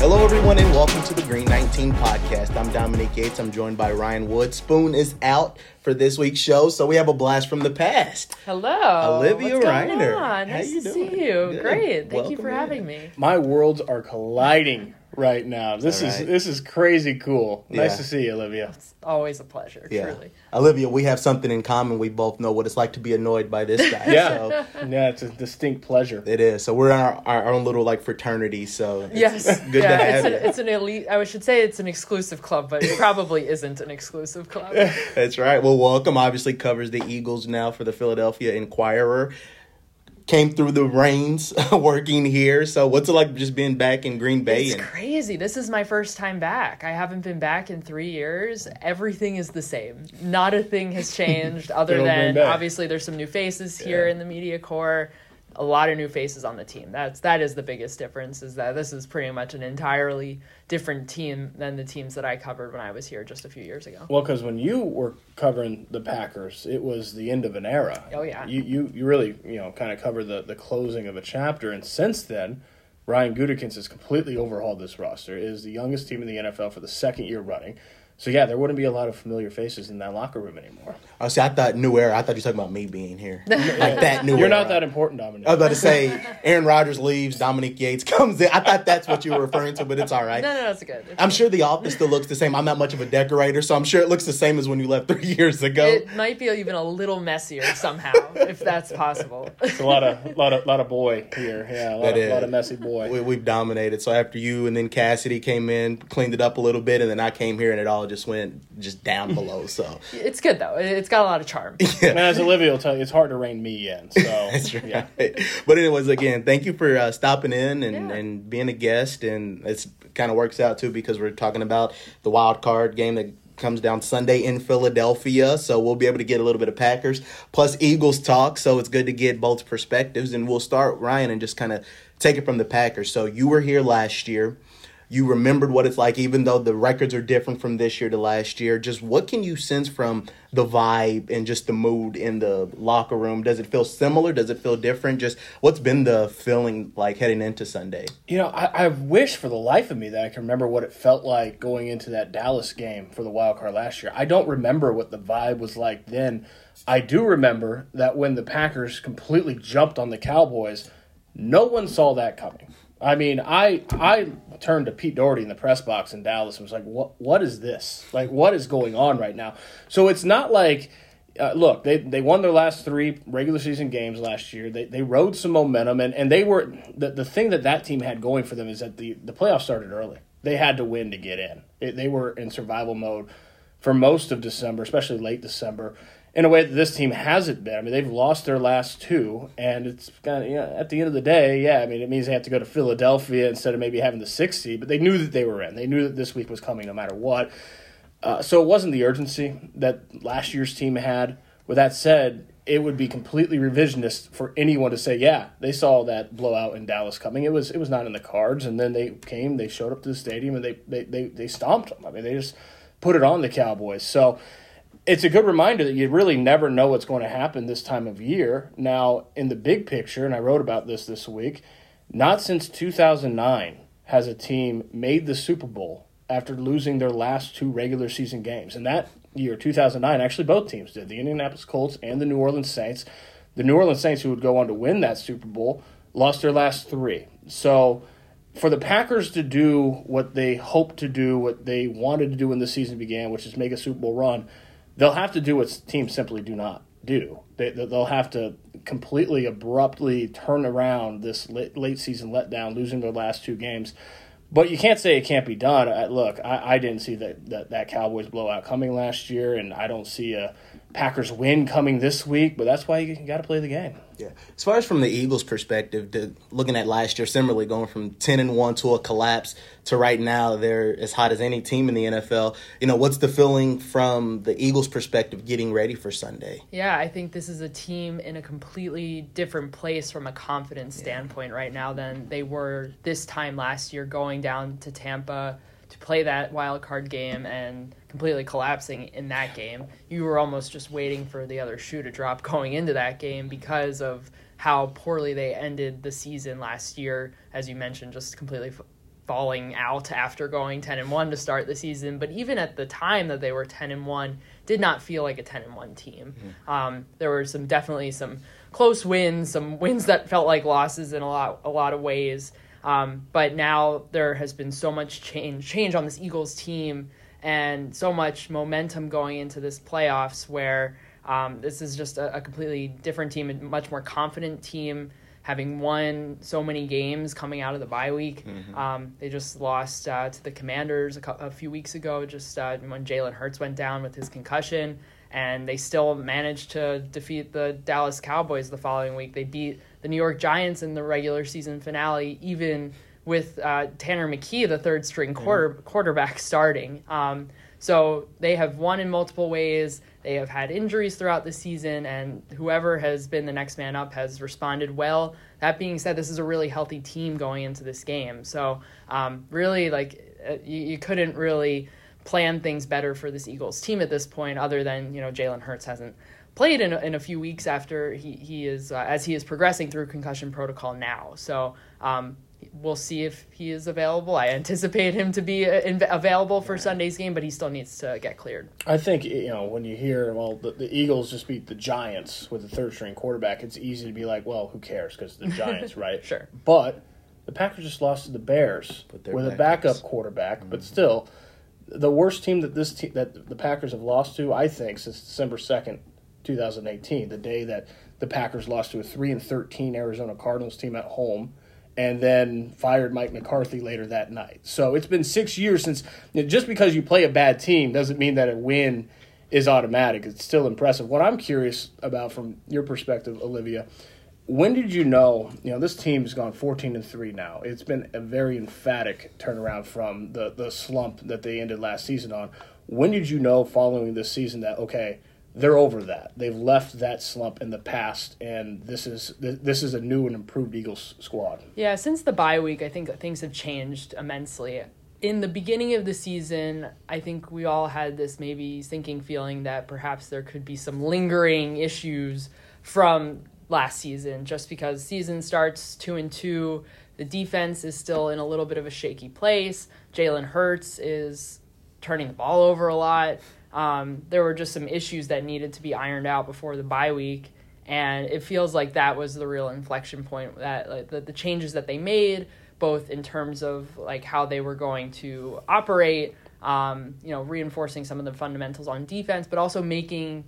Hello, everyone, and welcome to the Green 19 podcast. I'm Dominic Yates. I'm joined by Ryan Wood. Spoon is out for this week's show, so we have a blast from the past. Hello. Olivia What's Reiner. going on? How Nice you to doing? see you. Good. Great. Thank you Welcome for in. having me. My worlds are colliding right now. This is crazy cool. Nice to see you, Olivia. It's always a pleasure, truly. Olivia, we have something in common. We both know what it's like to be annoyed by this guy. Yeah. So Yeah, it's a distinct pleasure. it is. So we're in our own little fraternity. So it's Yes. good to have you. It's an elite. I should say it's an exclusive club, but it probably isn't an exclusive club. That's right. Well, welcome. Obviously covers the Eagles now for the Philadelphia Inquirer. Came through the rains working here. So what's it like just being back in Green Bay? It's crazy. This is my first time back. I haven't been back in 3 years. Everything is the same. Not a thing has changed other Good old Green than Bay. obviously there's some new faces here in the media corps. A lot of new faces on the team. That is the biggest difference, is that this is pretty much an entirely different team than the teams that I covered when I was here just a few years ago. Well, because when you were covering the Packers, it was the end of an era. Oh, yeah. You really, kind of covered the closing of a chapter. And since then, Ryan Gutekunst has completely overhauled this roster. It is the youngest team in the NFL for the second year running. So, yeah, there wouldn't be a lot of familiar faces in that locker room anymore. Oh, see, I thought new era. I thought you were talking about me being here. Like that new era. You're not that important, Dominic. I was about to say, Aaron Rodgers leaves, Dominic Yates comes in. I thought that's what you were referring to, but it's all right. No, it's good. I'm sure the office still looks the same. I'm not much of a decorator, so I'm sure it looks the same as when you left 3 years ago. It might be even a little messier somehow, if that's possible. It's a lot of boy here. Yeah, a lot of messy boy. We've dominated. So after you and then Cassidy came in, cleaned it up a little bit, and then I came here and it all just went down below. So It's good, though. It's got a lot of charm. And as Olivia will tell you, it's hard to rein me in. So that's right. Yeah. But anyways, again, thank you for stopping in and being a guest. And it's kind of works out, too, because we're talking about the wild card game that comes down Sunday in Philadelphia. So we'll be able to get a little bit of Packers plus Eagles talk. So it's good to get both perspectives. And we'll start, Ryan, and just kind of take it from the Packers. So you were here last year. You remembered what it's like, even though the records are different from this year to last year. Just what can you sense from the vibe and just the mood in the locker room? Does it feel similar? Does it feel different? Just what's been the feeling like heading into Sunday? I wish for the life of me that I can remember what it felt like going into that Dallas game for the wild card last year. I don't remember what the vibe was like then. I do remember that when the Packers completely jumped on the Cowboys, no one saw that coming. I mean, I turned to Pete Doherty in the press box in Dallas and was like, what is this? Like, what is going on right now? So it's not like, look, they won their last 3 regular season games last year. They rode some momentum, and they were the thing that team had going for them is that the playoffs started early. They had to win to get in. They were in survival mode for most of December, especially late December, in a way that this team hasn't been. I mean, they've lost their last 2, and it's kind of, at the end of the day, it means they have to go to Philadelphia instead of maybe having the 6th seed, but they knew that they were in. They knew that this week was coming no matter what. So it wasn't the urgency that last year's team had. With that said, it would be completely revisionist for anyone to say, they saw that blowout in Dallas coming. It was not in the cards, and then they showed up to the stadium, and they stomped them. I mean, they just put it on the Cowboys. So it's a good reminder that you really never know what's going to happen this time of year. Now, in the big picture, and I wrote about this week, not since 2009 has a team made the Super Bowl after losing their last 2 regular season games. And that year, 2009, actually both teams did, the Indianapolis Colts and the New Orleans Saints. The New Orleans Saints, who would go on to win that Super Bowl, lost their last 3. So for the Packers to do what they hoped to do, what they wanted to do when the season began, which is make a Super Bowl run, they'll have to do what teams simply do not do. They'll have to completely, abruptly turn around this late season letdown, losing their last 2 games. But you can't say it can't be done. Look, I didn't see that Cowboys blowout coming last year, and I don't see a Packers win coming this week, but that's why you got to play the game. Yeah. As far as from the Eagles' perspective, looking at last year, similarly going from 10-1 to a collapse to right now, they're as hot as any team in the NFL. What's the feeling from the Eagles' perspective getting ready for Sunday? Yeah, I think this is a team in a completely different place from a confidence standpoint right now than they were this time last year, going down to Tampa to play that wild card game and completely collapsing in that game. You were almost just waiting for the other shoe to drop going into that game because of how poorly they ended the season last year, as you mentioned, just completely falling out after going 10-1 to start the season. But even at the time that they were 10-1, did not feel like a 10-1 team. There were definitely some close wins, some wins that felt like losses in a lot of ways. But now there has been so much change on this Eagles team, and so much momentum going into this playoffs where this is just a completely different team, a much more confident team, having won so many games coming out of the bye week. They just lost to the Commanders a few weeks ago, just when Jalen Hurts went down with his concussion, and they still managed to defeat the Dallas Cowboys the following week. They beat the New York Giants in the regular season finale, even with Tanner McKee, the third-string quarterback, starting. So they have won in multiple ways. They have had injuries throughout the season, and whoever has been the next man up has responded well. That being said, this is a really healthy team going into this game. So really, you couldn't really plan things better for this Eagles team at this point, other than, Jalen Hurts hasn't played in a few weeks after he is as he is progressing through concussion protocol now. So we'll see if he is available. I anticipate him to be available for Sunday's game, but he still needs to get cleared. I think, when you hear, the Eagles just beat the Giants with a third-string quarterback, it's easy to be like, well, who cares, because the Giants, right? Sure. But the Packers just lost to the Bears with a backup quarterback, but still, the worst team that that the Packers have lost to, I think, since December 2nd, 2018, the day that the Packers lost to a 3-13 Arizona Cardinals team at home, and then fired Mike McCarthy later that night. So it's been 6 years since. Just because you play a bad team doesn't mean that a win is automatic. It's still impressive. What I'm curious about from your perspective, Olivia, when did you know, this team's gone 14-3 now. It's been a very emphatic turnaround from the slump that they ended last season on. When did you know following this season that, okay, they're over that? They've left that slump in the past, and this is a new and improved Eagles squad. Yeah, since the bye week, I think that things have changed immensely. In the beginning of the season, I think we all had this maybe sinking feeling that perhaps there could be some lingering issues from last season, just because season starts 2-2. The defense is still in a little bit of a shaky place. Jalen Hurts is turning the ball over a lot. There were just some issues that needed to be ironed out before the bye week, and it feels like that was the real inflection point, that the changes that they made, both in terms of how they were going to operate, reinforcing some of the fundamentals on defense, but also making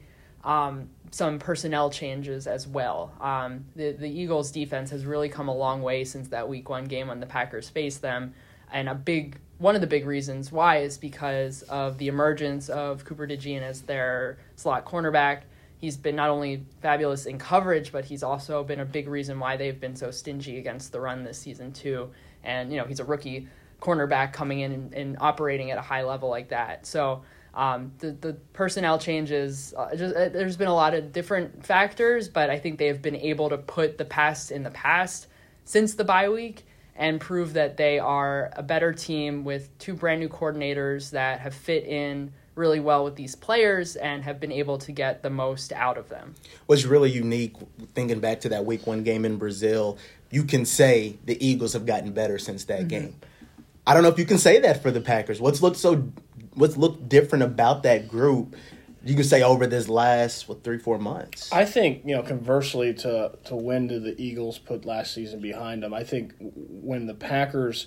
some personnel changes as well. The Eagles defense has really come a long way since that week 1 game when the Packers faced them, and one of the big reasons why is because of the emergence of Cooper DeJean as their slot cornerback. He's been not only fabulous in coverage, but he's also been a big reason why they've been so stingy against the run this season too. And, he's a rookie cornerback coming in and operating at a high level like that. So the personnel changes, there's been a lot of different factors, but I think they have been able to put the past in the past since the bye week and prove that they are a better team with 2 brand new coordinators that have fit in really well with these players and have been able to get the most out of them. What's really unique, thinking back to that week 1 game in Brazil, you can say the Eagles have gotten better since that game. I don't know if you can say that for the Packers. What's looked different about that group? You can say over this last 3-4 months. I think, conversely to when did the Eagles put last season behind them, I think when the Packers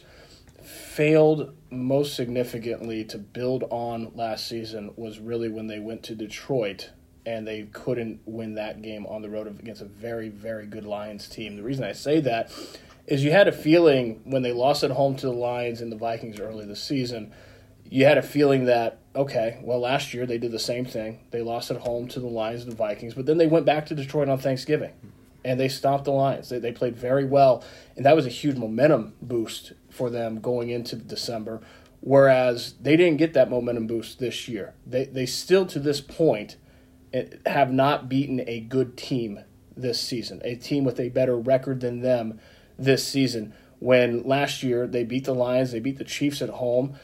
failed most significantly to build on last season was really when they went to Detroit and they couldn't win that game on the road against a very, very good Lions team. The reason I say that is you had a feeling when they lost at home to the Lions and the Vikings early this season, you had a feeling that, okay, well, last year they did the same thing. They lost at home to the Lions and the Vikings, but then they went back to Detroit on Thanksgiving, and they stopped the Lions. They played very well, and that was a huge momentum boost for them going into December, whereas they didn't get that momentum boost this year. They still, to this point, have not beaten a good team this season, a team with a better record than them this season. When last year they beat the Lions, they beat the Chiefs at home.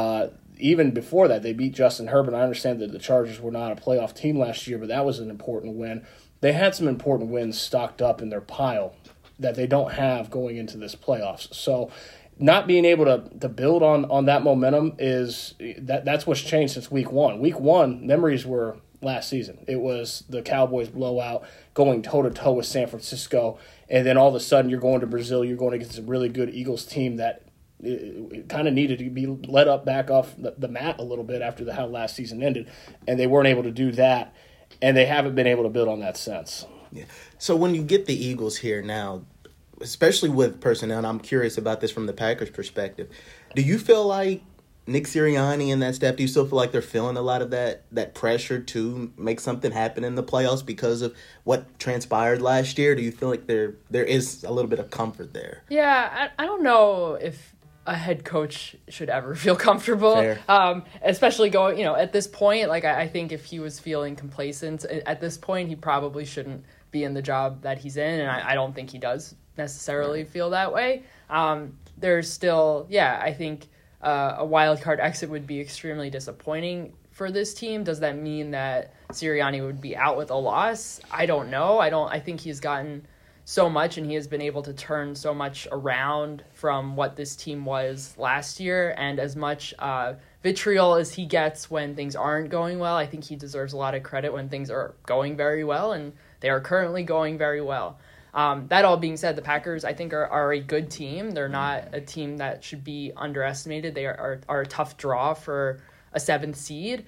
Even before that, they beat Justin Herbert. I understand that the Chargers were not a playoff team last year, but that was an important win. They had some important wins stocked up in their pile that they don't have going into this playoffs. So not being able to build on that momentum that's what's changed since week one. Week one, memories were last season. It was the Cowboys blowout, going toe-to-toe with San Francisco, and then all of a sudden you're going to Brazil, you're going against a really good Eagles team that it kind of needed to be let up back off the mat a little bit after how last season ended, and they weren't able to do that, and they haven't been able to build on that since. Yeah. So when you get the Eagles here now, especially with personnel, and I'm curious about this from the Packers' perspective, do you feel like Nick Sirianni and that staff, do you still feel like they're feeling a lot of that pressure to make something happen in the playoffs because of what transpired last year? Do you feel like there is a little bit of comfort there? Yeah, I don't know if a head coach should ever feel comfortable. Fair. Especially going, at this point, like I think if he was feeling complacent at this point, he probably shouldn't be in the job that he's in, and I don't think he does necessarily feel that way. There's still, I think a wild card exit would be extremely disappointing for this team. Does that mean that Sirianni would be out with a loss? I don't know. I think he's gotten so much, and he has been able to turn so much around from what this team was last year, and as much vitriol as he gets when things aren't going well, I think he deserves a lot of credit when things are going very well, and they are currently going very well. That all being said, the Packers, I think, are a good team. They're not a team that should be underestimated. They are a tough draw for a 7th seed.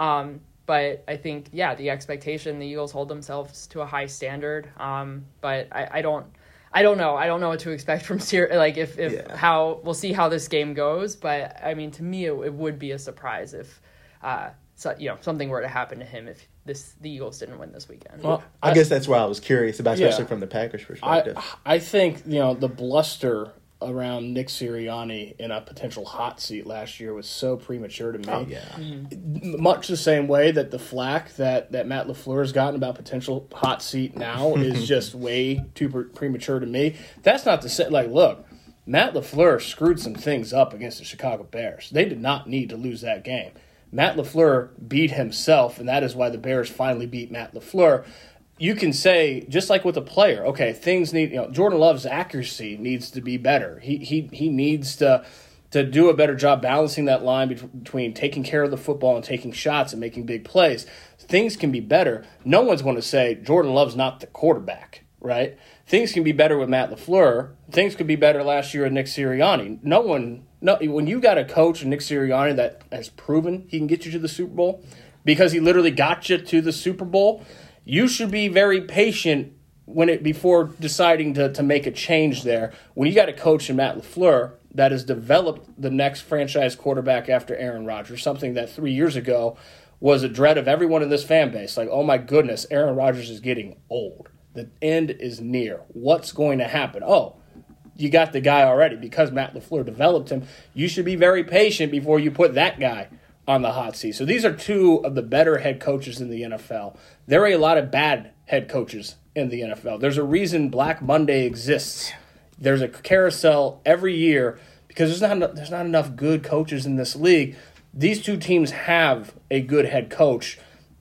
But I think, the expectation, the Eagles hold themselves to a high standard. But I don't know. I don't know what to expect from how we'll see how this game goes. But I mean, to me, it would be a surprise if something were to happen to him if the Eagles didn't win this weekend. Well, I guess that's why I was curious about, especially from the Packers' perspective. I think the bluster around Nick Sirianni in a potential hot seat last year was so premature to me. Oh, yeah. Mm-hmm. Much the same way that the flack that Matt LaFleur has gotten about potential hot seat now is just way too premature to me. That's not to say, look, Matt LaFleur screwed some things up against the Chicago Bears. They did not need to lose that game. Matt LaFleur beat himself, and that is why the Bears finally beat Matt LaFleur. You can say, just like with a player, okay, things need, Jordan Love's accuracy needs to be better. He needs to do a better job balancing that line between taking care of the football and taking shots and making big plays. Things can be better. No one's going to say Jordan Love's not the quarterback, right? Things can be better with Matt LaFleur. Things could be better last year with Nick Sirianni. When you got a coach, Nick Sirianni, that has proven he can get you to the Super Bowl because he literally got you to the Super Bowl, you should be very patient before deciding to make a change there. When you got a coach in Matt LaFleur that has developed the next franchise quarterback after Aaron Rodgers, something that 3 years ago was a dread of everyone in this fan base. Like, oh my goodness, Aaron Rodgers is getting old. The end is near. What's going to happen? Oh, you got the guy already because Matt LaFleur developed him. You should be very patient before you put that guy on the hot seat. So these are two of the better head coaches in the NFL. There are a lot of bad head coaches in the NFL. There's a reason Black Monday exists. There's a carousel every year because there's not enough good coaches in this league. These two teams have a good head coach.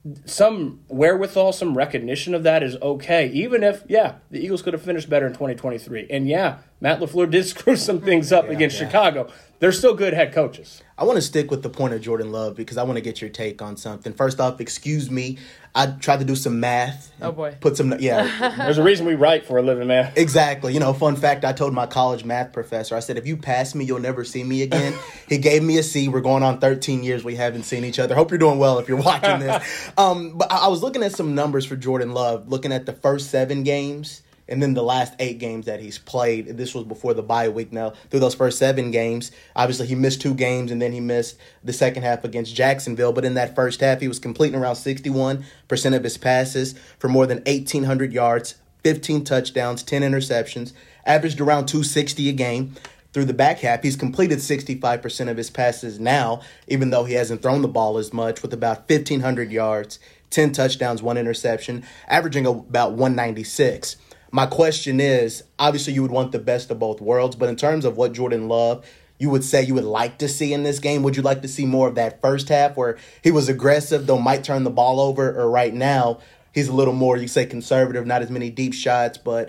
Some wherewithal, some recognition of that is okay, even if, the Eagles could have finished better in 2023. And, Matt LaFleur did screw some things up against Chicago. They're still good head coaches. I want to stick with the point of Jordan Love because I want to get your take on something. First off, excuse me. I tried to do some math. Oh, boy. Put some, There's a reason we write for a living, man. Exactly. Fun fact, I told my college math professor, I said, if you pass me, you'll never see me again. He gave me a C. We're going on 13 years. We haven't seen each other. Hope you're doing well if you're watching this. But I was looking at some numbers for Jordan Love, looking at the first 7 games. And then the last 8 games that he's played, this was before the bye week now, through those first 7 games, obviously he missed 2 games and then he missed the second half against Jacksonville. But in that first half, he was completing around 61% of his passes for more than 1,800 yards, 15 touchdowns, 10 interceptions, averaged around 260 a game. Through the back half, he's completed 65% of his passes now, even though he hasn't thrown the ball as much, with about 1,500 yards, 10 touchdowns, 1 interception, averaging about 196. My question is, obviously you would want the best of both worlds, but in terms of what Jordan Love you would say you would like to see in this game, would you like to see more of that first half where he was aggressive, though might turn the ball over, or right now he's a little more, you say, conservative, not as many deep shots, but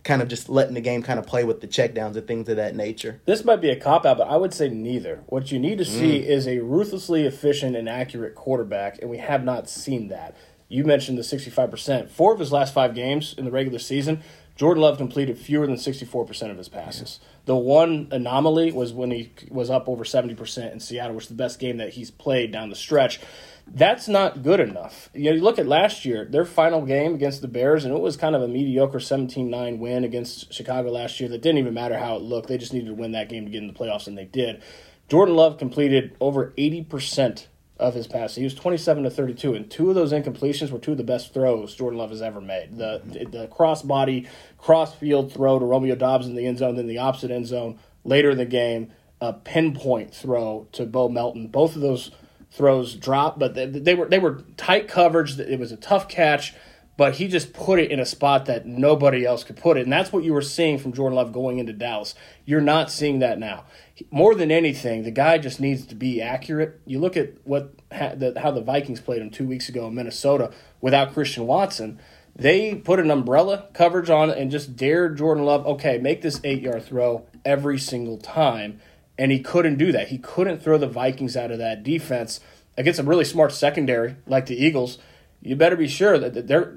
kind of just letting the game kind of play with the checkdowns and things of that nature? This might be a cop-out, but I would say neither. What you need to see is a ruthlessly efficient and accurate quarterback, and we have not seen that. You mentioned the 65%. 4 of his last 5 games in the regular season, Jordan Love completed fewer than 64% of his passes. Yeah. The one anomaly was when he was up over 70% in Seattle, which is the best game that he's played down the stretch. That's not good enough. You look at last year, their final game against the Bears, and it was kind of a mediocre 17-9 win against Chicago last year that didn't even matter how it looked. They just needed to win that game to get in the playoffs, and they did. Jordan Love completed over 80% of his passes. He was 27-32, and 2 of those incompletions were 2 of the best throws Jordan Love has ever made. The cross-body, cross-field throw to Romeo Doubs in the end zone, then the opposite end zone later in the game, a pinpoint throw to Bo Melton. Both of those throws dropped, but they were tight coverage. It was a tough catch, but he just put it in a spot that nobody else could put it, and that's what you were seeing from Jordan Love going into Dallas. You're not seeing that now. More than anything, the guy just needs to be accurate. You look at how the Vikings played him 2 weeks ago in Minnesota without Christian Watson. They put an umbrella coverage on it and just dared Jordan Love, okay, make this 8-yard throw every single time. And he couldn't do that. He couldn't throw the Vikings out of that defense against a really smart secondary like the Eagles. You better be sure that they're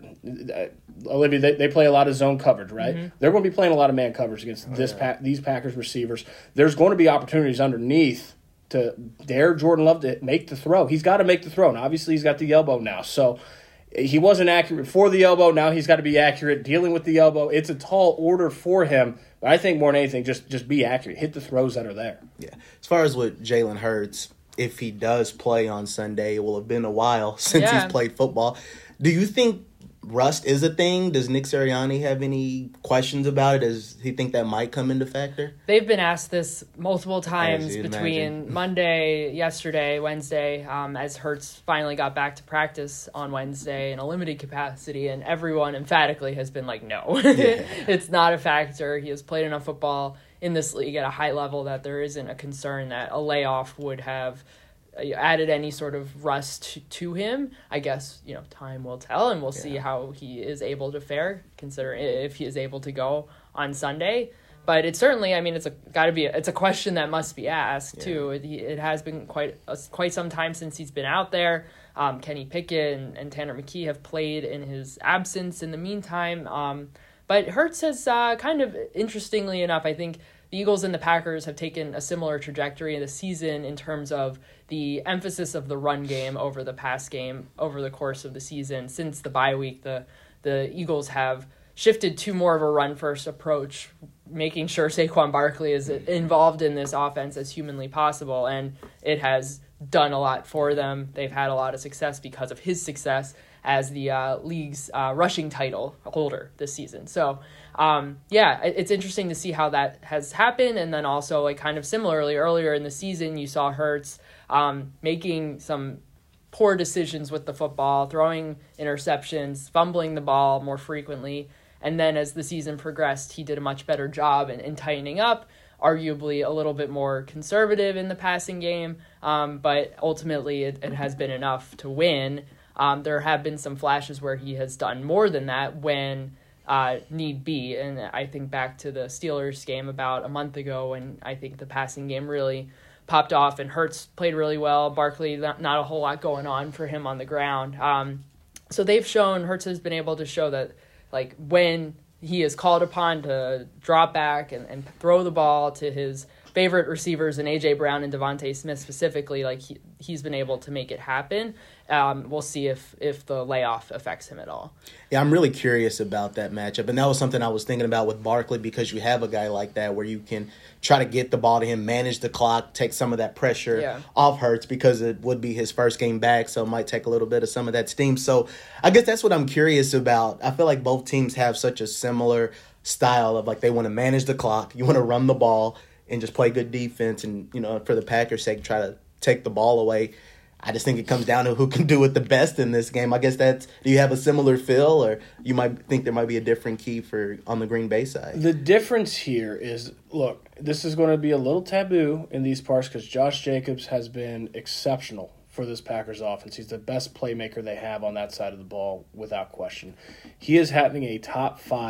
Olivia. They play a lot of zone coverage, right? Mm-hmm. They're going to be playing a lot of man coverage against these Packers receivers. There's going to be opportunities underneath to dare Jordan Love to make the throw. He's got to make the throw, and obviously he's got the elbow now. So he wasn't accurate before the elbow. Now he's got to be accurate dealing with the elbow. It's a tall order for him. But I think more than anything, just be accurate. Hit the throws that are there. Yeah. As far as with Jalen Hurts, if he does play on Sunday, it will have been a while since he's played football. Do you think rust is a thing? Does Nick Sirianni have any questions about it? Does he think that might come into factor? They've been asked this multiple times between Monday, yesterday, Wednesday, as Hurts finally got back to practice on Wednesday in a limited capacity, and everyone emphatically has been like, no, it's not a factor. He has played enough football in this league at a high level that there isn't a concern that a layoff would have added any sort of rust to him. I guess, time will tell, and we'll see how he is able to fare, consider if he is able to go on Sunday. But it's certainly, it's a question that must be asked too. It has been quite some time since he's been out there. Kenny Pickett and Tanner McKee have played in his absence in the meantime. But Hurts has kind of, interestingly enough, I think the Eagles and the Packers have taken a similar trajectory in the season in terms of the emphasis of the run game over the pass game over the course of the season. Since the bye week, the Eagles have shifted to more of a run-first approach, making sure Saquon Barkley is involved in this offense as humanly possible, and it has done a lot for them. They've had a lot of success because of his success as the league's rushing title holder this season. So, it's interesting to see how that has happened. And then also, kind of similarly, earlier in the season, you saw Hurts making some poor decisions with the football, throwing interceptions, fumbling the ball more frequently. And then as the season progressed, he did a much better job in tightening up, arguably a little bit more conservative in the passing game. But ultimately, it has been enough to win. There have been some flashes where he has done more than that when need be. And I think back to the Steelers game about a month ago when I think the passing game really popped off and Hurts played really well. Barkley, not a whole lot going on for him on the ground. So Hurts has been able to show that when he is called upon to drop back and throw the ball to his favorite receivers and A.J. Brown and Devontae Smith specifically, he's been able to make it happen. We'll see if the layoff affects him at all. Yeah, I'm really curious about that matchup. And that was something I was thinking about with Barkley, because you have a guy like that where you can try to get the ball to him, manage the clock, take some of that pressure off Hurts, because it would be his first game back, so it might take a little bit of some of that steam. So I guess that's what I'm curious about. I feel like both teams have such a similar style of they want to manage the clock, you want to run the ball and just play good defense, and for the Packers' sake, try to take the ball away. I just think it comes down to who can do it the best in this game. I guess do you have a similar feel, or you might think there might be a different key on the Green Bay side? The difference here is, look, this is going to be a little taboo in these parts because Josh Jacobs has been exceptional for this Packers offense. He's the best playmaker they have on that side of the ball, without question. He is having a top 5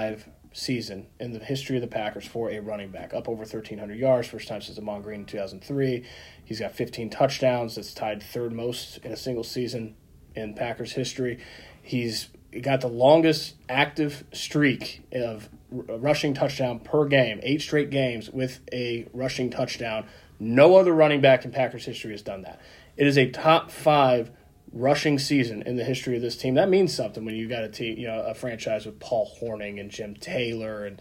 season in the history of the Packers for a running back. Up over 1,300 yards, first time since Ahman Green in 2003. He's got 15 touchdowns. That's tied third most in a single season in Packers history. He's got the longest active streak of rushing touchdown per game, 8 straight games with a rushing touchdown. No other running back in Packers history has done that. It is a top 5 rushing season in the history of this team. That means something when you got a team, a franchise with Paul Hornung and Jim Taylor and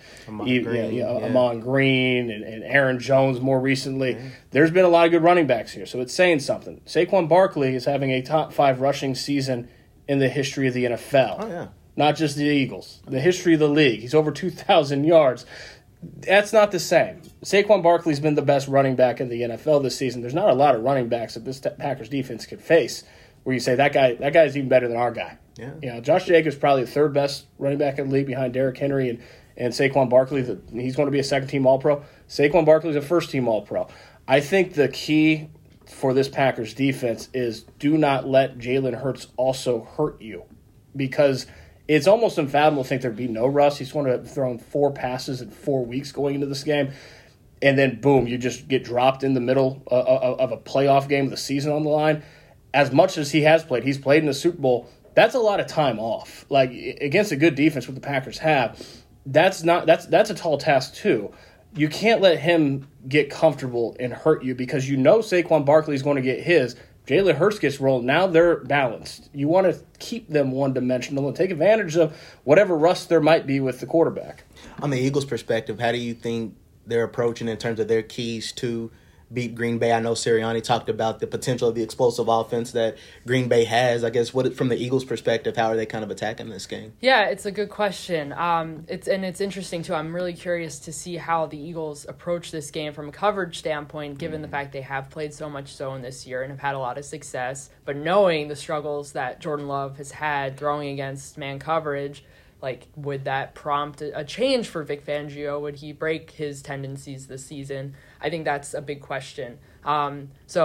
Ahman Green and Aaron Jones more recently. Yeah. There's been a lot of good running backs here, so it's saying something. Saquon Barkley is having a top 5 rushing season in the history of the NFL. Oh, yeah. Not just the Eagles. The history of the league. He's over 2,000 yards. That's not the same. Saquon Barkley's been the best running back in the NFL this season. There's not a lot of running backs that this Packers defense could face where you say that guy's even better than our guy. Yeah. Josh Jacobs probably the 3rd best running back in the league behind Derrick Henry and Saquon Barkley. He's going to be a second-team All-Pro. Saquon Barkley's a first-team All-Pro. I think the key for this Packers defense is do not let Jalen Hurts also hurt you, because it's almost unfathomable to think there'd be no rust. He's going to have thrown 4 passes in 4 weeks going into this game, and then boom, you just get dropped in the middle of a playoff game with the season on the line. As much as he has played, he's played in the Super Bowl. That's a lot of time off. Like against a good defense, what the Packers have, that's a tall task too. You can't let him get comfortable and hurt you, because Saquon Barkley is going to get his. Jalen Hurts gets rolled. Now they're balanced. You want to keep them one-dimensional and take advantage of whatever rust there might be with the quarterback. On the Eagles' perspective, how do you think they're approaching in terms of their keys to beat Green Bay? I know Sirianni talked about the potential of the explosive offense that Green Bay has. I guess from the Eagles' perspective, how are they kind of attacking this game? Yeah, it's a good question. It's interesting too. I'm really curious to see how the Eagles approach this game from a coverage standpoint, given the fact they have played so much zone this year and have had a lot of success. But knowing the struggles that Jordan Love has had throwing against man coverage, would that prompt a change for Vic Fangio? Would he break his tendencies this season? I think that's a big question. I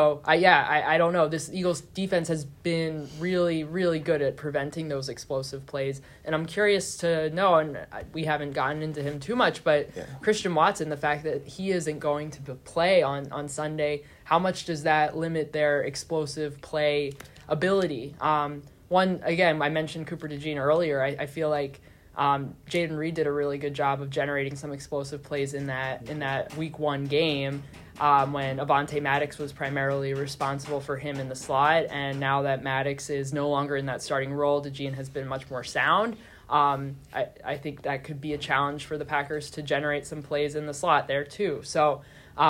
don't know. This Eagles defense has been really, really good at preventing those explosive plays. And I'm curious to know, and we haven't gotten into him too much, but Christian Watson, the fact that he isn't going to play on Sunday, how much does that limit their explosive play ability? I mentioned Cooper DeJean earlier. I feel like Jayden Reed did a really good job of generating some explosive plays in that Week 1 game when Avonte Maddox was primarily responsible for him in the slot, and now that Maddox is no longer in that starting role, DeJean has been much more sound. I think that could be a challenge for the Packers to generate some plays in the slot there too. So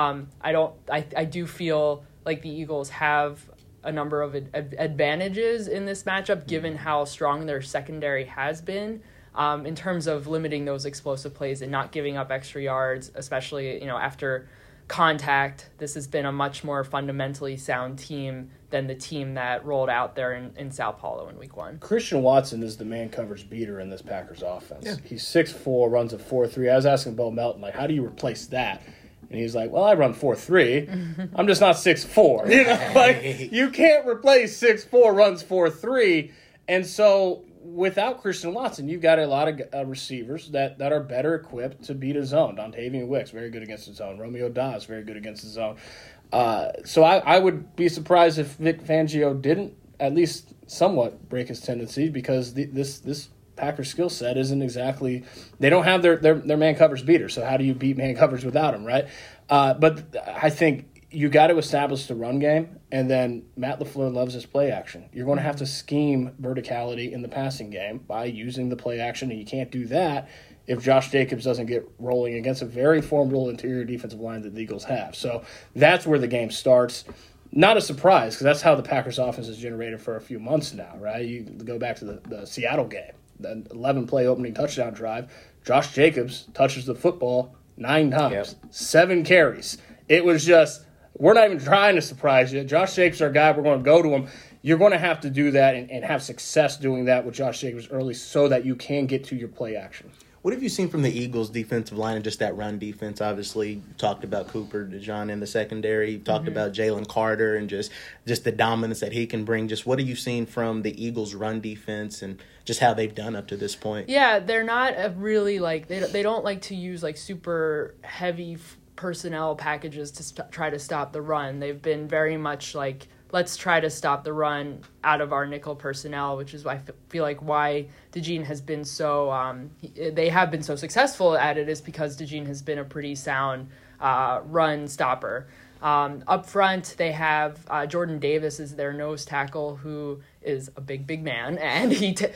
I do feel like the Eagles have a number of advantages in this matchup, given how strong their secondary has been. In terms of limiting those explosive plays and not giving up extra yards, especially after contact. This has been a much more fundamentally sound team than the team that rolled out there in Sao Paulo in Week 1. Christian Watson is the man coverage beater in this Packers offense. Yeah. He's 6'4", runs a 4.3. I was asking Bo Melton, how do you replace that? And he's like, well, I run 4.3. I'm just not 6'4". You can't replace 6'4", runs 4.3. And so without Christian Watson, you've got a lot of receivers that are better equipped to beat a zone. Dontavian Wicks, very good against the zone. Romeo Doubs, very good against the zone. So I would be surprised if Vic Fangio didn't at least somewhat break his tendencies, because this Packers skill set isn't exactly – they don't have their man coverage beater, so how do you beat man coverage without him, right? But I think you got to establish the run game, and then Matt LaFleur loves his play action. You're going to have to scheme verticality in the passing game by using the play action, and you can't do that if Josh Jacobs doesn't get rolling against a very formidable interior defensive line that the Eagles have. So that's where the game starts. Not a surprise, because that's how the Packers offense is generated for a few months now, right? You go back to the Seattle game, the 11-play opening touchdown drive. Josh Jacobs touches the football 9 times, 7 carries. It was just, we're not even trying to surprise you. Josh Jacobs is our guy. We're going to go to him. You're going to have to do that and have success doing that with Josh Jacobs early so that you can get to your play action. What have you seen from the Eagles' defensive line and just that run defense? Obviously, you talked about Cooper DeJean in the secondary. You talked about Jalen Carter and just the dominance that he can bring. Just what have you seen from the Eagles' run defense and just how they've done up to this point? Yeah, they're not really like they don't like to use like super heavy personnel packages to try to stop the run. They've been very much like, let's try to stop the run out of our nickel personnel, which is why I feel like why DeJean has been so they have been so successful at it, is because DeJean has been a pretty sound run stopper. Up front, they have Jordan Davis is their nose tackle, who is a big man, and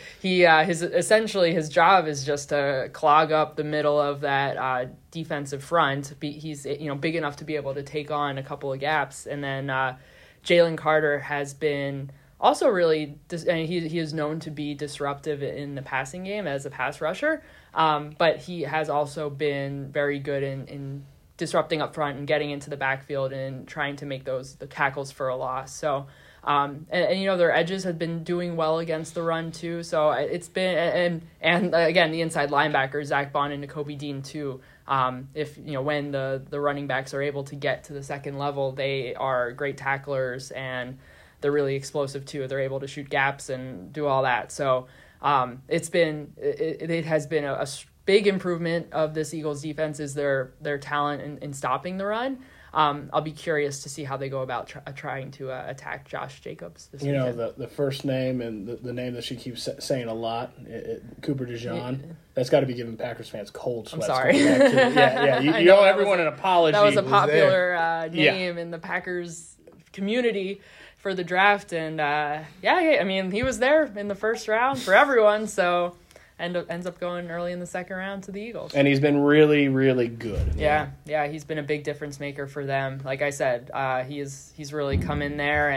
his job is just to clog up the middle of that defensive front. He's big enough to be able to take on a couple of gaps, and then Jalen Carter has been also really he is known to be disruptive in the passing game as a pass rusher, but he has also been very good in disrupting up front and getting into the backfield and trying to make the tackles for a loss. So, and their edges have been doing well against the run too. So it's been, and again, the inside linebackers, Zach Bond and Nakobe Dean too. If when the running backs are able to get to the second level, they are great tacklers and they're really explosive too. They're able to shoot gaps and do all that. So, it has been a big improvement of this Eagles defense is their talent in stopping the run. I'll be curious to see how they go about trying to attack Josh Jacobs this weekend. The first name and the name that she keeps saying a lot, Cooper DeJean, that's got to be giving Packers fans cold sweats. I'm sorry. You owe everyone an apology. That was a popular name in the Packers community for the draft. And, I mean, he was there in the first round for everyone, so ends up going early in the second round to the Eagles. And he's been really, really good. Yeah, he's been a big difference maker for them. Like I said, he's really come in there,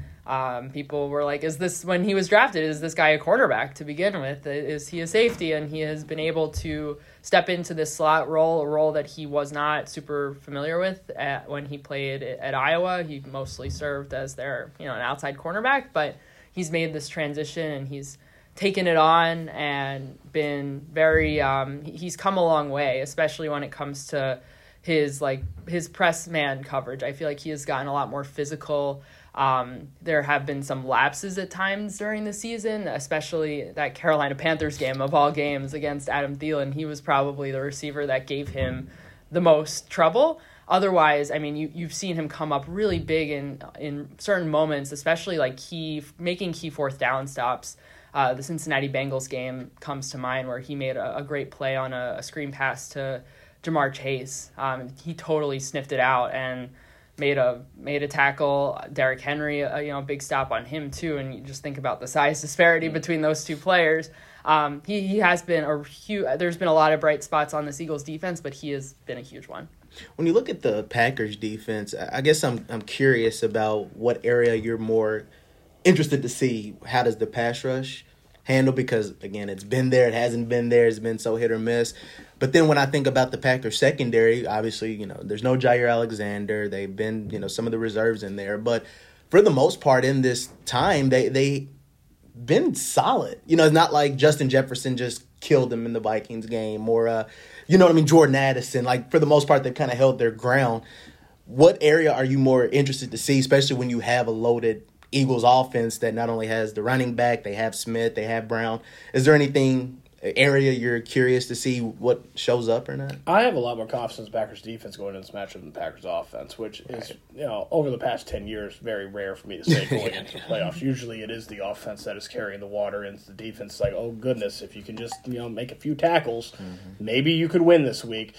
and people were like, is this, when he was drafted, is this guy a quarterback to begin with? Is he a safety? And he has been able to step into this slot role, a role that he was not super familiar with when he played at Iowa. He mostly served as their, an outside cornerback, but he's made this transition and he's taken it on and been very he's come a long way, especially when it comes to his press man coverage. I feel like he has gotten a lot more physical. There have been some lapses at times during the season, especially that Carolina Panthers game of all games against Adam Thielen. He was probably the receiver that gave him the most trouble. Otherwise, I mean, you've seen him come up really big in certain moments, especially making key fourth down stops. The Cincinnati Bengals game comes to mind where he made a great play on a screen pass to Jamar Chase. He totally sniffed it out and made a tackle. Derrick Henry, a big stop on him too. And you just think about the size disparity between those two players. He has been there's been a lot of bright spots on this Eagles defense, but he has been a huge one. When you look at the Packers defense, I guess I'm curious about what area you're more interested to see. How does the pass rush handle? Because, again, it's been there. It hasn't been there. It's been so hit or miss. But then when I think about the Packers secondary, obviously, there's no Jair Alexander. They've been, some of the reserves in there. But for the most part in this time, they been solid. It's not like Justin Jefferson just killed them in the Vikings game or, Jordan Addison. For the most part, they've kind of held their ground. What area are you more interested to see, especially when you have a loaded Eagles offense that not only has the running back, they have Smith, they have Brown? Is there anything area you're curious to see what shows up or not? I have a lot more confidence in Packers defense going into this matchup than the Packers offense, which is, over the past 10 years, very rare for me to say going into the playoffs. Usually it is the offense that is carrying the water, and it's the defense like, oh goodness, if you can just, make a few tackles, maybe you could win this week.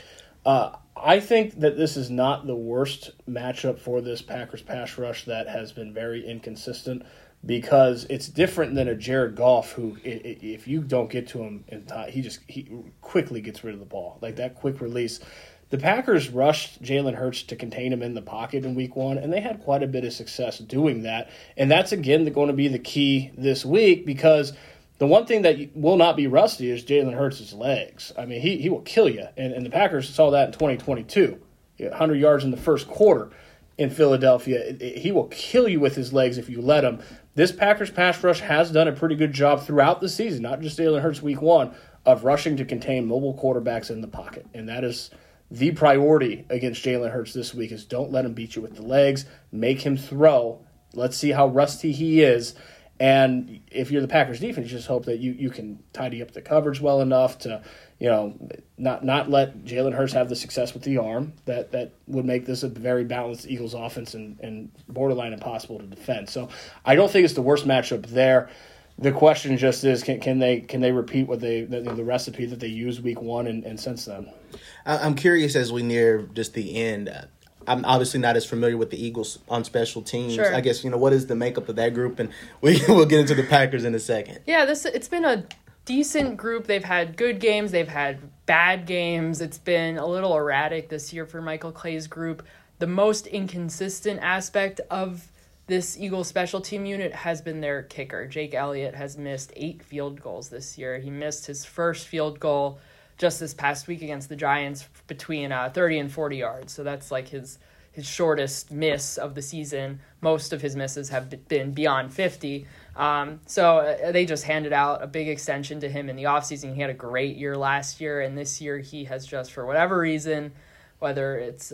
I think that this is not the worst matchup for this Packers pass rush that has been very inconsistent, because it's different than a Jared Goff who, if you don't get to him in time, he quickly gets rid of the ball. Like that quick release. The Packers rushed Jalen Hurts to contain him in the pocket in week 1, and they had quite a bit of success doing that. And that's, again, going to be the key this week, because the one thing that will not be rusty is Jalen Hurts' legs. I mean, he will kill you. And the Packers saw that in 2022. 100 yards in the first quarter in Philadelphia. He will kill you with his legs if you let him. This Packers pass rush has done a pretty good job throughout the season, not just Jalen Hurts week 1, of rushing to contain mobile quarterbacks in the pocket. And that is the priority against Jalen Hurts this week, is don't let him beat you with the legs. Make him throw. Let's see how rusty he is. And if you're the Packers defense, you just hope that you can tidy up the coverage well enough to, not let Jalen Hurts have the success with the arm that would make this a very balanced Eagles offense and borderline impossible to defend. So I don't think it's the worst matchup there. The question just is, can they repeat what the recipe that they used week one and since then? I'm curious as we near just the end. I'm obviously not as familiar with the Eagles on special teams. Sure. I guess, what is the makeup of that group? And we'll get into the Packers in a second. Yeah, it's been a decent group. They've had good games. They've had bad games. It's been a little erratic this year for Michael Clay's group. The most inconsistent aspect of this Eagles special team unit has been their kicker. Jake Elliott has missed 8 field goals this year. He missed his first field goal just this past week against the Giants between 30 and 40 yards. So that's like his shortest miss of the season. Most of his misses have been beyond 50. So they just handed out a big extension to him in the offseason. He had a great year last year, and this year he has just, for whatever reason, whether it's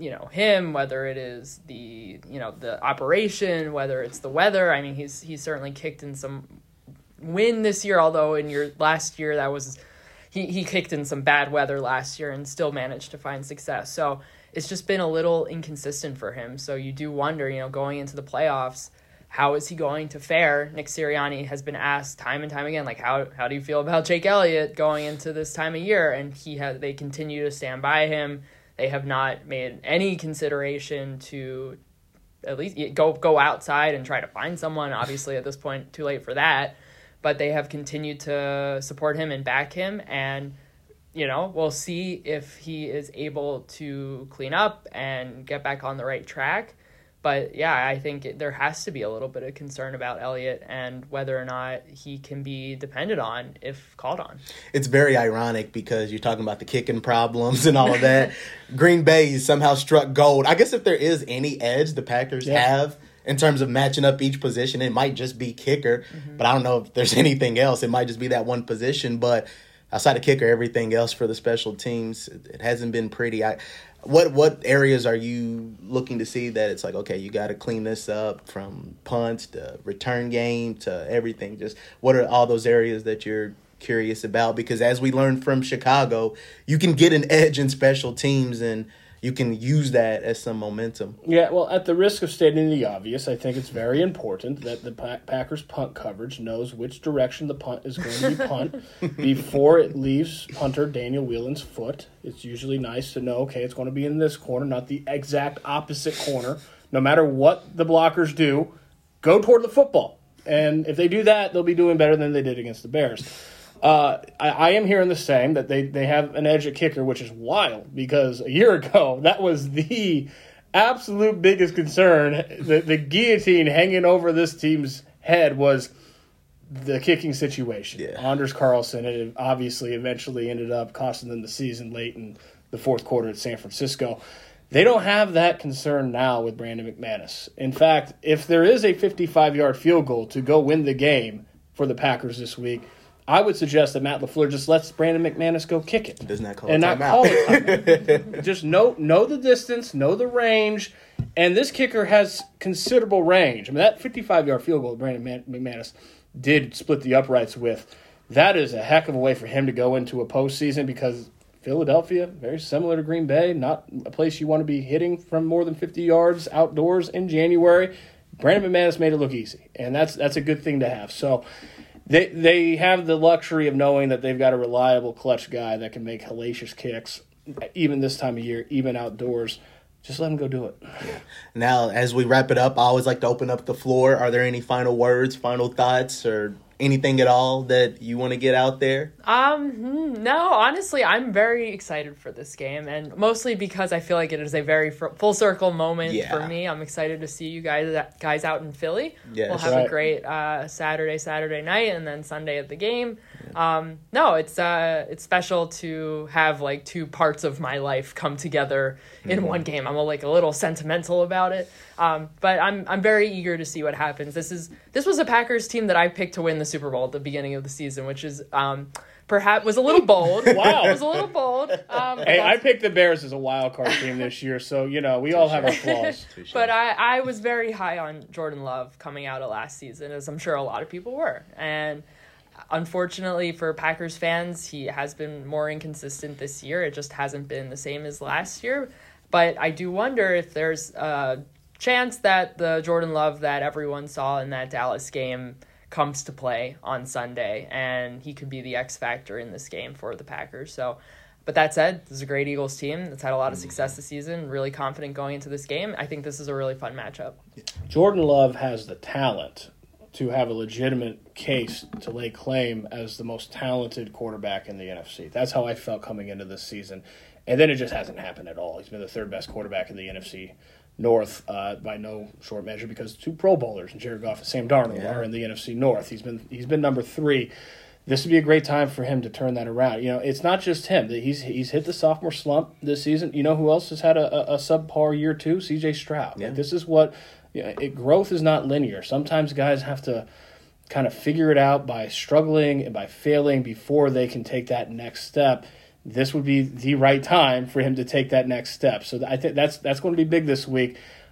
him, whether it is the operation, whether it's the weather. I mean, he's certainly kicked in some wind this year, although in last year that was he kicked in some bad weather last year and still managed to find success. So it's just been a little inconsistent for him. So you do wonder, going into the playoffs, how is he going to fare? Nick Sirianni has been asked time and time again, like, how do you feel about Jake Elliott going into this time of year? And they continue to stand by him. They have not made any consideration to at least go outside and try to find someone. Obviously, at this point, too late for that. But they have continued to support him and back him. And, we'll see if he is able to clean up and get back on the right track. But, yeah, I think there has to be a little bit of concern about Elliott and whether or not he can be depended on if called on. It's very ironic because you're talking about the kicking problems and all of that. Green Bay somehow struck gold. I guess if there is any edge the Packers have in terms of matching up each position, it might just be kicker. Mm-hmm. But I don't know if there's anything else. It might just be that one position. But outside of kicker, everything else for the special teams, it hasn't been pretty. What areas are you looking to see that it's like, okay, you got to clean this up, from punts to return game to everything? Just what are all those areas that you're curious about? Because as we learned from Chicago, you can get an edge in special teams and you can use that as some momentum. Yeah, well, at the risk of stating the obvious, I think it's very important that the Packers punt coverage knows which direction the punt is going to be punt before it leaves punter Daniel Whelan's foot. It's usually nice to know, okay, it's going to be in this corner, not the exact opposite corner. No matter what the blockers do, go toward the football. And if they do that, they'll be doing better than they did against the Bears. I am hearing the same, that they have an edge at kicker, which is wild, because a year ago, that was the absolute biggest concern. The guillotine hanging over this team's head was the kicking situation. Yeah. Anders Carlson, it obviously eventually ended up costing them the season late in the fourth quarter at San Francisco. They don't have that concern now with Brandon McManus. In fact, if there is a 55-yard field goal to go win the game for the Packers this week, I would suggest that Matt LaFleur just lets Brandon McManus go kick it. Does not call and it not timeout. call it timeout. Just know the distance, know the range, and this kicker has considerable range. I mean, that 55-yard field goal Brandon McManus did split the uprights with, that is a heck of a way for him to go into a postseason, because Philadelphia, very similar to Green Bay, not a place you want to be hitting from more than 50 yards outdoors in January. Brandon McManus made it look easy, and that's a good thing to have. So They have the luxury of knowing that they've got a reliable clutch guy that can make hellacious kicks, even this time of year, even outdoors. Just let him go do it. Now, as we wrap it up, I always like to open up the floor. Are there any final words, final thoughts, or anything at all that you want to get out there? No, honestly, I'm very excited for this game, and mostly because I feel like it is a very full circle moment for me. I'm excited to see you guys out in Philly. Yes. We'll have a great Saturday night, and then Sunday at the game. No, it's special to have like two parts of my life come together in one game. I'm a little sentimental about it. But I'm very eager to see what happens. This was a Packers team that I picked to win the Super Bowl at the beginning of the season, which is perhaps was a little bold. Wow. It was a little bold. Hey, I picked the Bears as a wild card team this year, so, we all have our flaws. But I was very high on Jordan Love coming out of last season, as I'm sure a lot of people were. And unfortunately for Packers fans, he has been more inconsistent this year. It just hasn't been the same as last year. But I do wonder if there's a chance that the Jordan Love that everyone saw in that Dallas game comes to play on Sunday, and he could be the X factor in this game for the Packers. So, but that said, this is a great Eagles team that's had a lot of success this season, really confident going into this game. I think this is a really fun matchup. Jordan Love has the talent to have a legitimate case to lay claim as the most talented quarterback in the NFC. That's how I felt coming into this season. And then it just hasn't happened at all. He's been the third best quarterback in the NFC North by no short measure, because 2 Pro Bowlers, Jared Goff and Sam Darnold, are in the NFC North. He's been number 3. This would be a great time for him to turn that around. It's not just him. He's hit the sophomore slump this season. You know who else has had a subpar year too? C.J. Stroud. Yeah. This is what growth is not linear. Sometimes guys have to kind of figure it out by struggling and by failing before they can take that next step. This would be the right time for him to take that next step. So I think that's going to be big this week.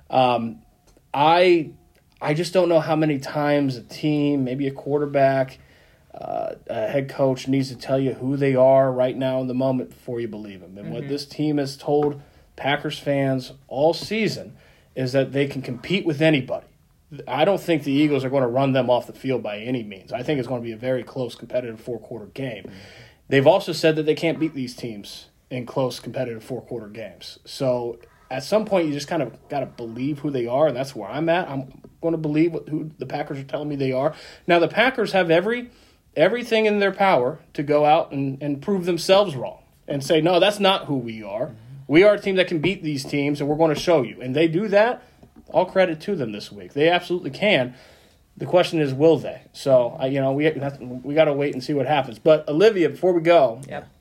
I just don't know how many times a team, maybe a quarterback, a head coach needs to tell you who they are right now in the moment before you believe them. And what this team has told Packers fans all season is that they can compete with anybody. I don't think the Eagles are going to run them off the field by any means. I think it's going to be a very close, competitive 4-quarter game. They've also said that they can't beat these teams in close, competitive 4-quarter games. So at some point, you just kind of got to believe who they are, and that's where I'm at. I'm going to believe who the Packers are telling me they are. Now, the Packers have everything in their power to go out and prove themselves wrong and say, no, that's not who we are. We are a team that can beat these teams, and we're going to show you. And they do that. All credit to them this week. They absolutely can. The question is, will they? So, we got to wait and see what happens. But, Olivia, before we go,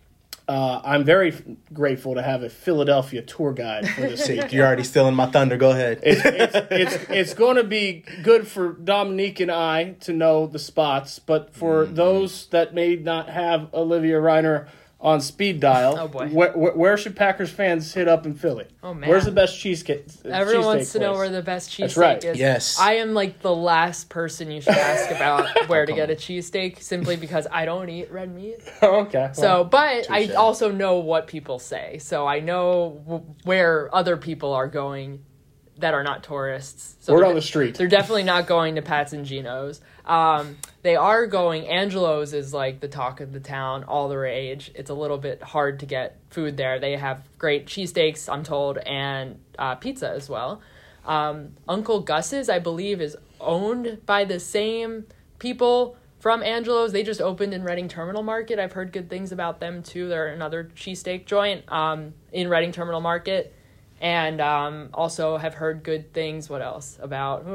I'm very grateful to have a Philadelphia tour guide for this week. You're already stealing my thunder. Go ahead. It's going to be good for Dominique and I to know the spots, but for those that may not have Olivia Reiner on speed dial, oh boy, where should Packers fans hit up in Philly? Oh man, where's the best cheesecake? Everyone wants to know where the best cheesesteak That's right. is. Yes, I am like the last person you should ask about where to get a cheesesteak, simply because I don't eat red meat. Oh, okay. So, but I also know what people say, so I know where other people are going that are not tourists. So word on the street. They're definitely not going to Pat's and Gino's. They are going. Angelo's is like the talk of the town, all the rage. It's a little bit hard to get food there. They have great cheesesteaks, I'm told, and pizza as well. Uncle Gus's, I believe, is owned by the same people from Angelo's. They just opened in Reading Terminal Market. I've heard good things about them too. They're another cheesesteak joint in Reading Terminal Market. And also have heard good things. What else about?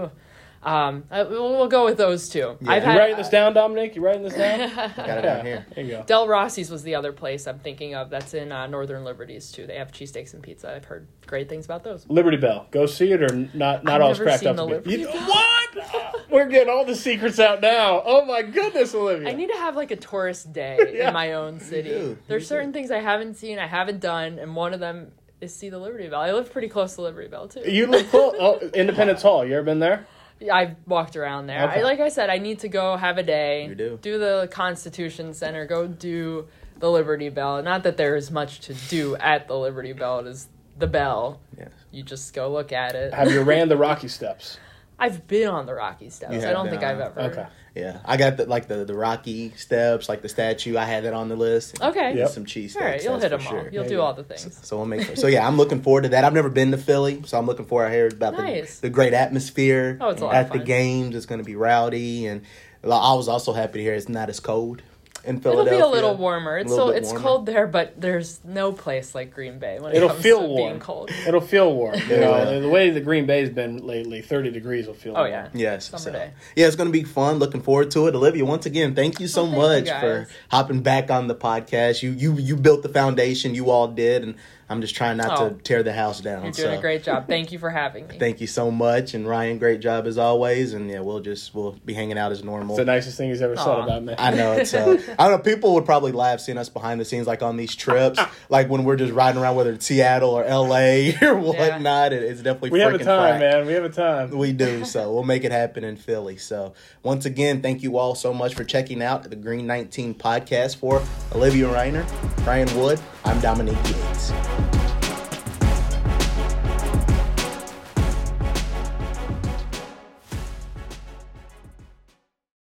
We'll go with those two. Yeah. You writing this down, Dominic? You writing this down? Got it down here. There you go. Del Rossi's was the other place I'm thinking of. That's in Northern Liberties too. They have cheesesteaks and pizza. I've heard great things about those. Liberty Bell. Go see it or not? Not all cracked up to be. What? We're getting all the secrets out now. Oh my goodness, Olivia! I need to have like a tourist day in my own city. There's certain things I haven't seen, I haven't done, and one of them is see the Liberty Bell. I live pretty close to Liberty Bell too. You live close. Oh, Independence Hall. You ever been there? I've walked around there. Okay. Like I said, I need to go have a day. You do the Constitution Center. Go do the Liberty Bell. Not that there is much to do at the Liberty Bell. It is the bell. Yes. You just go look at it. Have you ran the Rocky Steps? I've been on the Rocky Steps. I don't think I've ever. Okay. Yeah, I got the Rocky Steps, like the statue. I had that on the list. Okay. Yep. Some cheese steaks. All right, you'll hit them sure. all. You'll do all the things. So we'll make sure. So yeah, I'm looking forward to that. I've never been to Philly, so I'm looking forward. I hear about the great atmosphere it's a lot at of fun. the games. It's going to be rowdy, and I was also happy to hear it's not as cold in It'll Philadelphia. be a little warmer. It's warmer. cold there, but there's no place like Green Bay when It'll it comes feel to warm. being cold. It'll feel warm. The way the Green Bay's been lately, 30 degrees will feel warm. Oh yeah. Yes. Summer day. Yeah, it's going to be fun. Looking forward to it. Olivia, once again, thank you so much for hopping back on the podcast. You built the foundation. You all did, and I'm just trying not to tear the house down. You're doing a great job. Thank you for having me. Thank you so much. And Ryan, great job as always. And yeah, we'll be hanging out as normal. It's the nicest thing he's ever said about me. I know it's. I don't know. People would probably laugh seeing us behind the scenes, like on these trips, like when we're just riding around, whether it's Seattle or LA or whatnot. It's definitely. We have a time, man. We have a time. We do. So we'll make it happen in Philly. So once again, thank you all so much for checking out the Green 19 podcast. For Olivia Reiner, Ryan Wood, I'm Dominique Yates.